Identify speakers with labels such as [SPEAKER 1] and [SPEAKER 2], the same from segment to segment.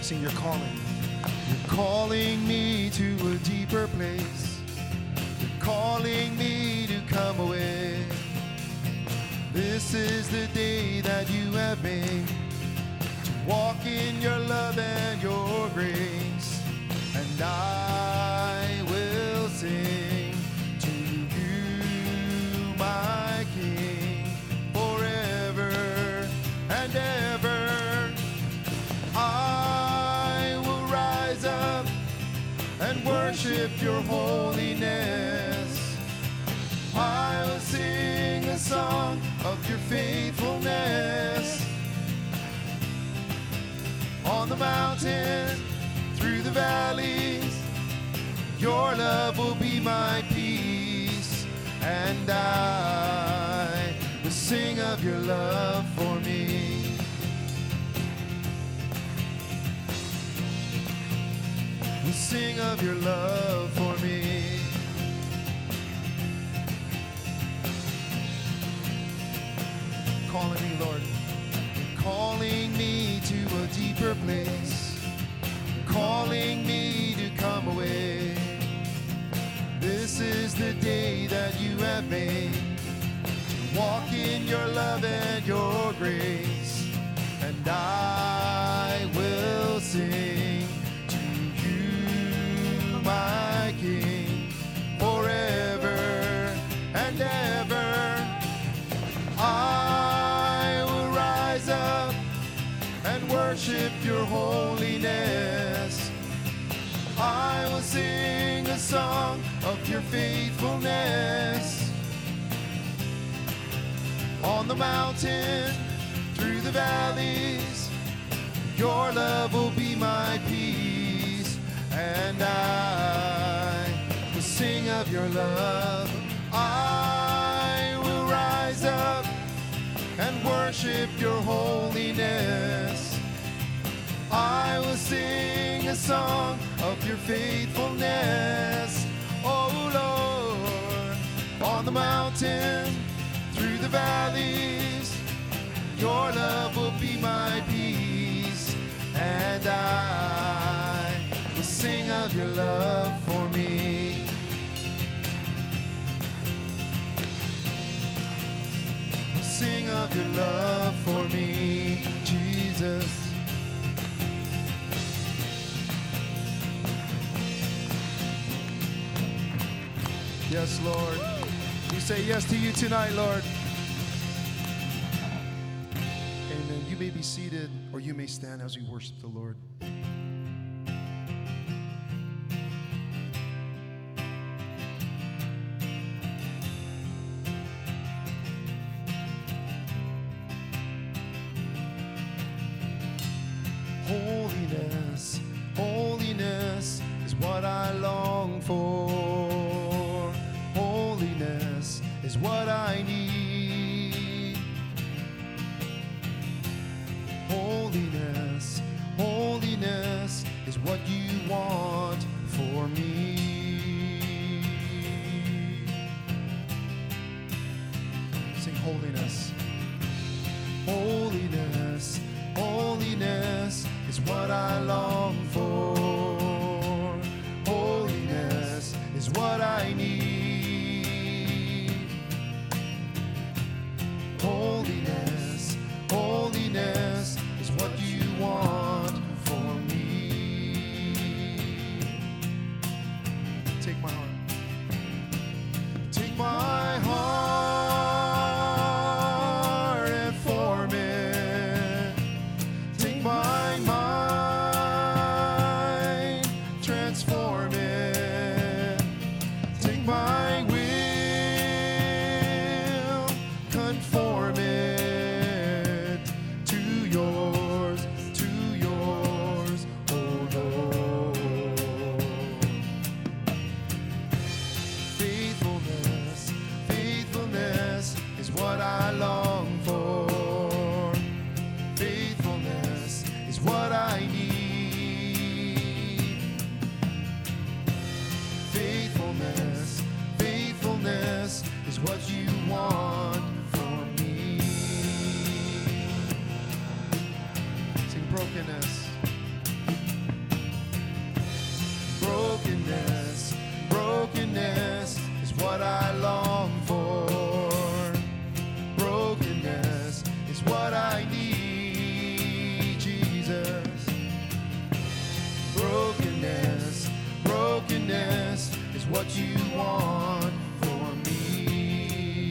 [SPEAKER 1] Sing, you're calling. You're calling me to a deeper place. You're calling me to come away. This is the day that you have made, to walk in your love and your grace. And I will sing to you, my King, forever and ever. I will rise up and worship your holiness. I will sing a song of your faithfulness. On the mountain, through the valleys, your love will be my peace. And I will sing of your love for me. Will sing of your love for me. Calling me, Lord. You're calling me to a deeper place. You're calling me to come away. This is the day that you have made, to walk in your love and your grace. And I will sing to you, my King, forever and ever. I will rise up and worship your holiness. I will sing a song of your faithfulness. On the mountain, through the valleys, your love will be my peace. And I will sing of your love. I will rise up and worship your holiness. I will sing a song of your faithfulness. Oh Lord, on the mountain, through the valleys, your love will be my peace. And I will sing of your love for me. Sing of your love for me, Jesus. Yes, Lord. We say yes to you tonight, Lord. Amen. You may be seated or you may stand as we worship the Lord. Holiness, holiness is what I long for. Holiness is what I need. Holiness, holiness is what you want for me. Sing holiness. Holiness, holiness is what I long for. Holiness is what I need. Holiness, holiness is what you want for me. Take my heart. Take my heart and form it. Take my mind what you want for me.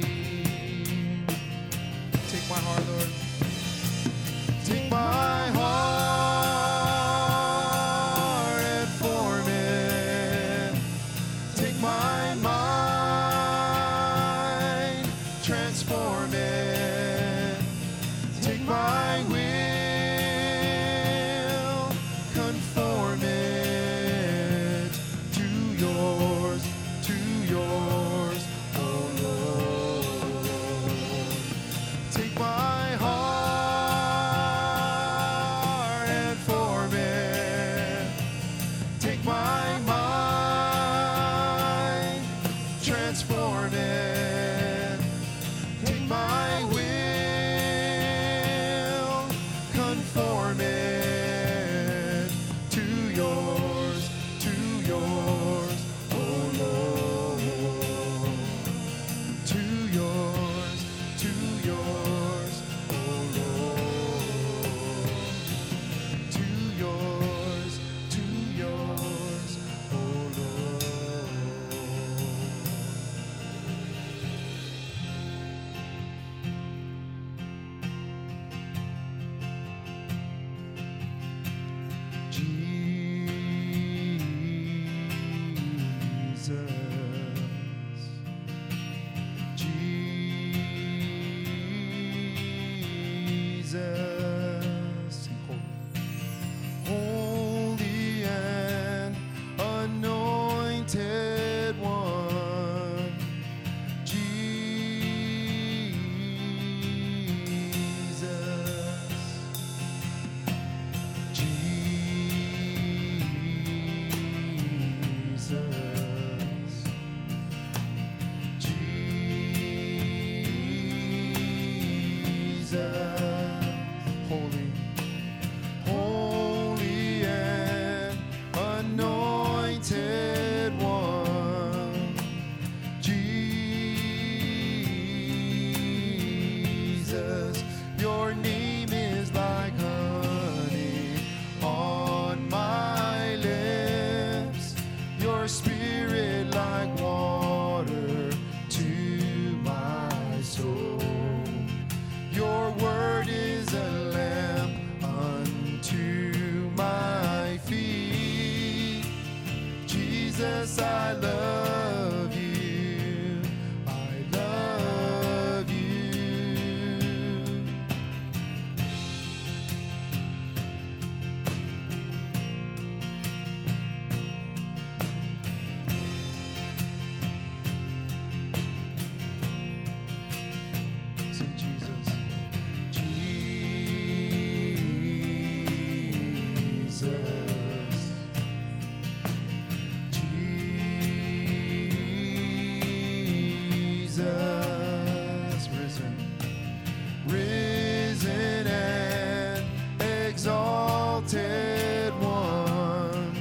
[SPEAKER 1] Take my heart, Lord. Take my heart and form it. Take my mind, transform it. Take my will, conform it to yours, oh Lord. Take my heart and form it. Take my mind, transform it. Take my will, conform it to yours, oh Lord. To yours, oh Lord. To yours, oh Lord. Jesus, holy and anointed one, holy and anointed one, Jesus, your name is like honey on my lips, your spirit like water to my soul. Your word is a lamp unto my feet. Jesus, I love you. I love you. Sing Jesus. Jesus, risen and exalted one,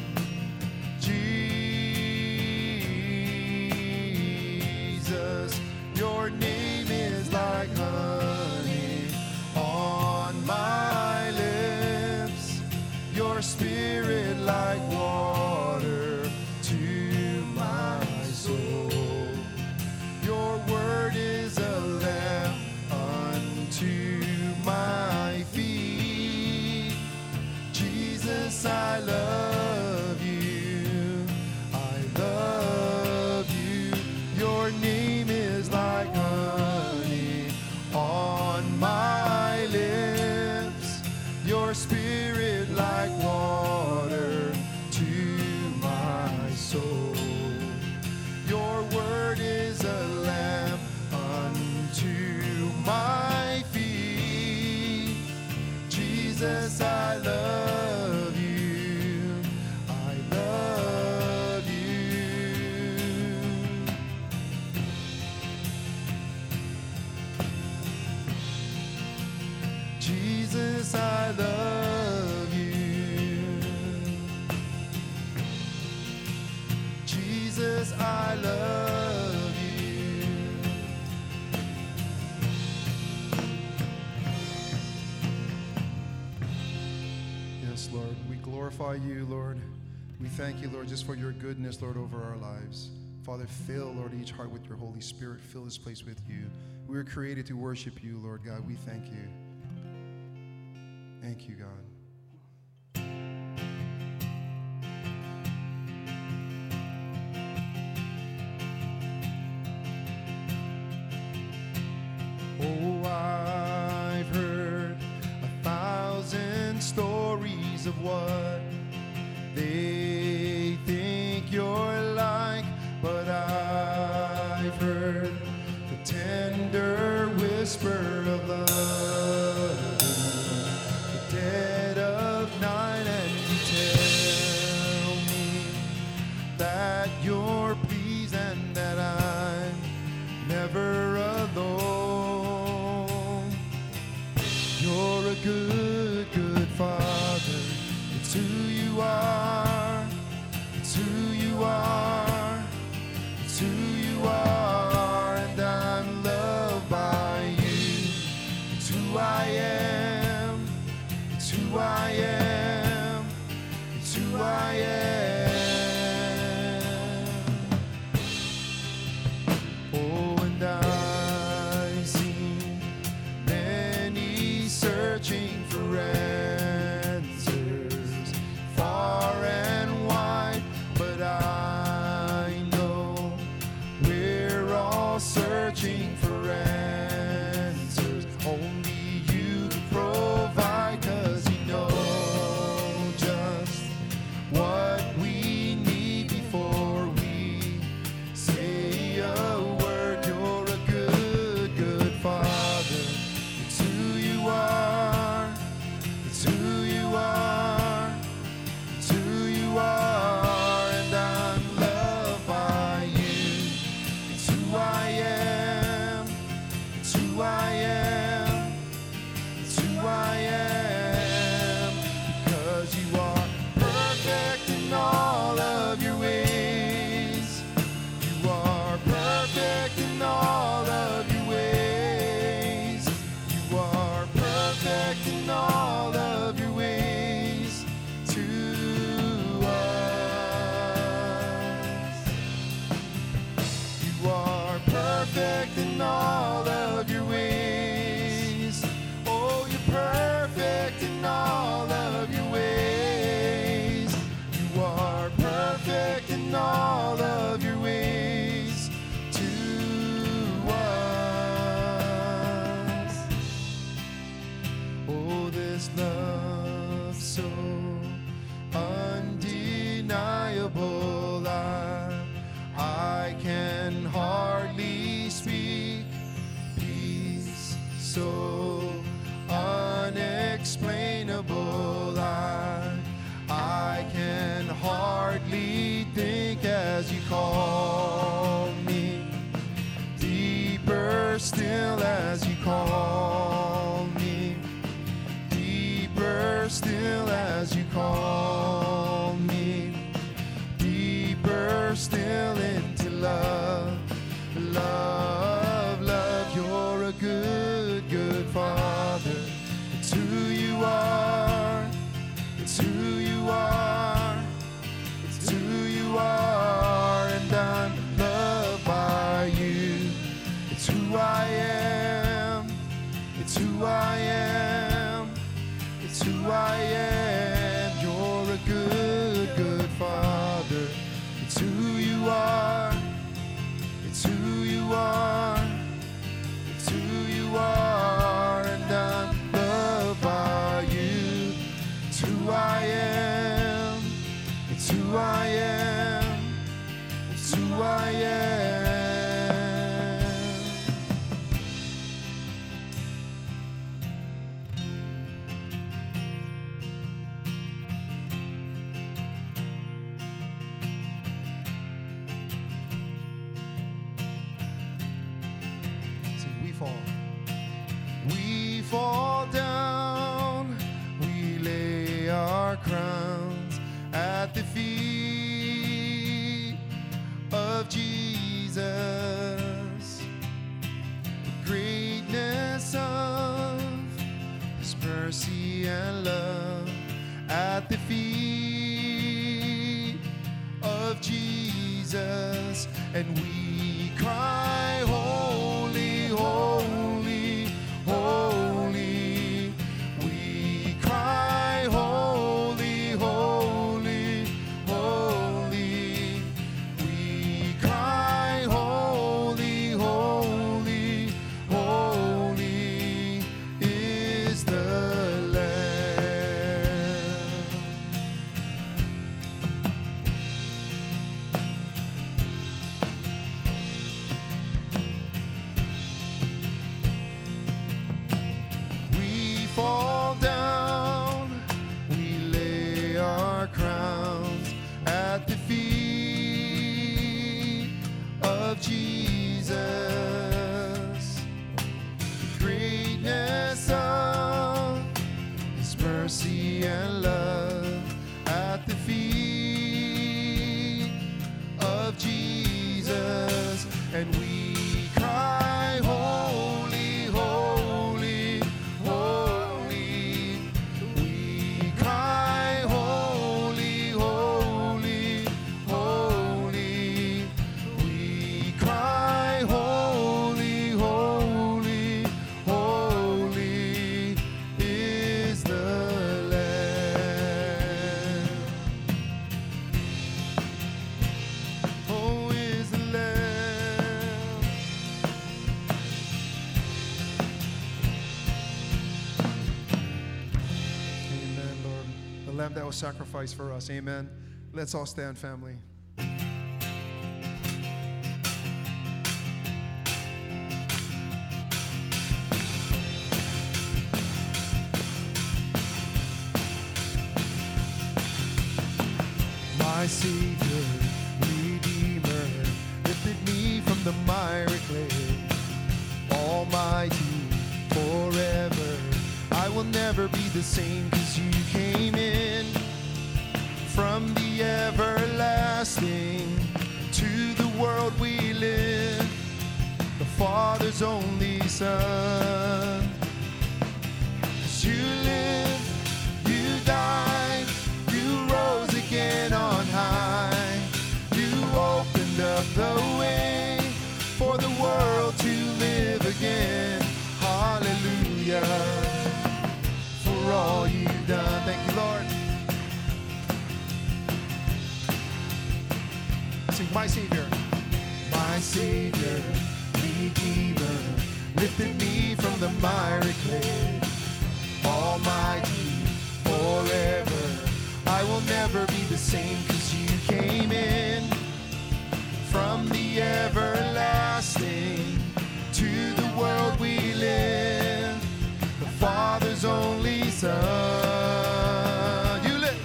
[SPEAKER 1] Jesus, your name is like honey on my lips, your spirit like water to my soul. Your word is a lamp unto my feet. Jesus, I love you. I love you. Your name is like honey on my lips. Your spirit like water to my soul. Your word is a lamp unto my feet. Jesus, I love you. I love you. Jesus, I love you. Jesus, I love you. Yes, Lord, we glorify you, Lord. We thank you, Lord, just for your goodness, Lord, over our lives. Father, fill, Lord, each heart with your Holy Spirit. Fill this place with you. We were created to worship you, Lord God. We thank you. Thank you, God. Oh, I've heard 1,000 stories of what they think you're like, but I've heard the tender whisper of love, the dead of night, and you tell me that you're pleased and that I'm never alone. You're a good, good Father. It's who you are. It's who you are. It's who you are. And I'm loved by you. It's who I am. It's who I am. It's who I am. Oh, and I've seen many searching for answers far and wide, but I know we're all searching for answers. Only you provide, 'cause you know just what we need before we say a word. You're a good, good Father. It's who you are. It's who you are. It's who you are. And I'm loved by you. It's who I am. It's who I am. It's who I am. Because you are perfect in all of your ways. You are perfect in all of your ways. You are perfect in all of your ways to us. You are perfect in all of your ways. Oh, you're perfect in all of your ways. You are perfect in all of your ways to us. Oh, this love so undeniable, I can hardly speak. Peace so unexplainable, I can hardly think as you call me. Deeper still as you call me. Deeper still as you call me. Deeper still into love. Love, love, you're a good, good Father. It's who you are. It's who you are. It's who you are. And I'm loved by you. It's who I am. It's who I am. It's who I am. You're a good, good Father. It's who you are. It's who you are. It's who you are. And I'm loved by you. It's who I am. It's who I am. It's who I am. We fall down, we lay our crowns at the feet of Jesus. The greatness of His mercy and love at the feet and we cry, holy, holy, holy. We cry, holy, holy, holy. We cry, holy, holy, holy is the Lamb. We fall down, we lay our crowns at the feet of Jesus. The greatness of His mercy and love at the feet of Jesus, and we cry, holy, holy, holy. We cry, holy, holy, holy. We cry, holy, holy, holy is the Lamb. Oh, is the Lamb. Amen, Lord. The Lamb that was sacrificed for us. Amen. Let's all stand, family. My Savior, Redeemer, lifted me from the miry clay. Almighty, forever, I will never be the same, 'cause you came in from the everlasting to the world we live, the Father's only Son. 'Cause you lived, you died, you rose again on high. You opened up the way for the world to live again. Hallelujah, for all you've done. Thank you, Lord. Sing, my Savior. My Savior, Redeemer, lifted me from the miry clay. Almighty, forever, I will never be the same, 'cause you came in from the everlasting to the world we live, the Father's only Son. You live,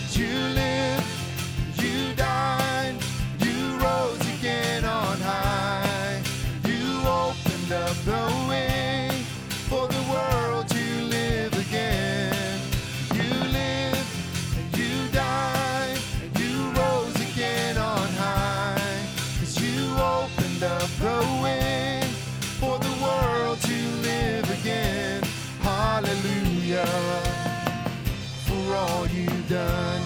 [SPEAKER 1] you died, you rose again on high. You opened up the way for the world to live again. You lived, and you died, and you rose again on high. 'Cause you opened up the way for the world to live again. Hallelujah, for all you've done.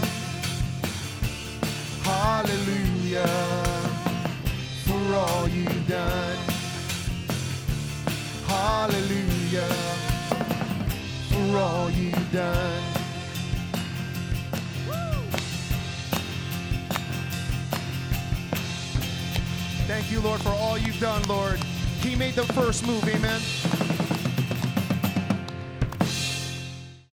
[SPEAKER 1] Hallelujah, for all you've done. Hallelujah, for all you've done. Thank you, Lord, for all you've done, Lord. He made the first move, amen.